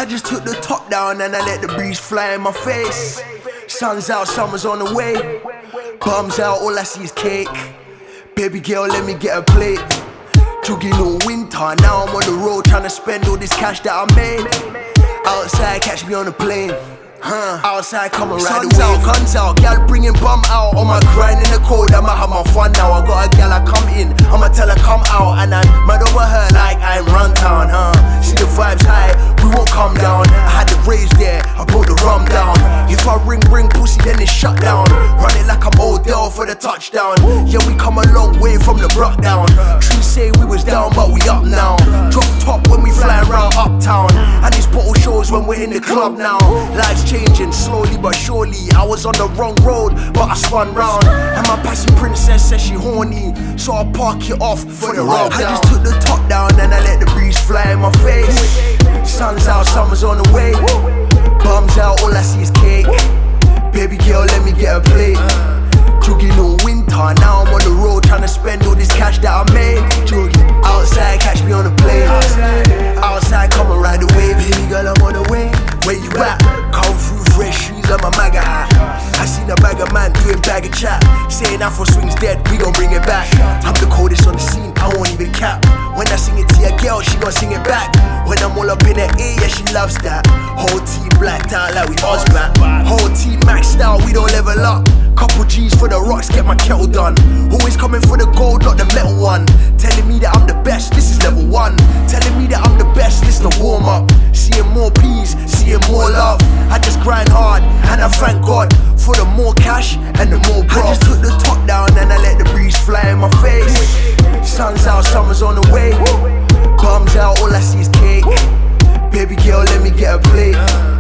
just took the top down and I let the breeze fly in my face. Sun's out, summer's on the way. Bums out, all I see is cake. Baby girl, let me get a plate. Jogging all winter, now I'm on the road trying to spend all this cash that I made. Outside, catch me on the plane. Outside, come and ride the wave. Out, guns out, gal bringing bum out. On my grind in the cold, I'ma have my fun now. I got a gal, I come in, I'ma tell her come out. And I'm mad over her like I'm Runtown, See the vibes high, we won't come down. I had the raise there, I brought the rum down. If I ring pussy, then it's shut down. Run it like I'm Odell for the touchdown. Yeah, we come a long way from the block down. Trees say we was down, but we up now. Drop top when we fly around uptown. And these bottle shows when we're in the club now. Life's changing slowly but surely. I was on the wrong road, but I spun round. And my passing princess says she horny, so I park it off for the rub down. I just took the top down and I let the breeze fly in my face. Sun's out, summer's on the way. Bums out, all I see is cake. Baby girl, let me get a plate. Jogging all winter, now I'm on the road trying to spend all this cash that I made. Jogging outside, catch me on the plane. Outside, come and ride the wave. Baby girl, I'm on the way. Where you at? Come through fresh shoes and my MAGA hat. I seen a bag of man doing bag of chat, saying Afro swing's dead, we gon' bring it back. I'm the coldest on the scene, I won't even cap. When I sing it to your girl, she gon' sing it back. When I'm all up in her ear, yeah, she loves that. Whole team blacked out like we Ozbat. Whole team maxed out, we don't level up. Couple G's for the rocks, get my kettle done. Always coming for the gold, not the metal one. Telling me that I'm the best, this is level 1. Telling me that I'm the best, this the warm up. Seeing more peas, seeing more love. I just grind hard, and I thank God for the more cash and the more bro. I just took the top down and I let the breeze fly in my face. Sun's out, summer's on the way. Bums out, all I see is cake. Baby girl, let me get a plate.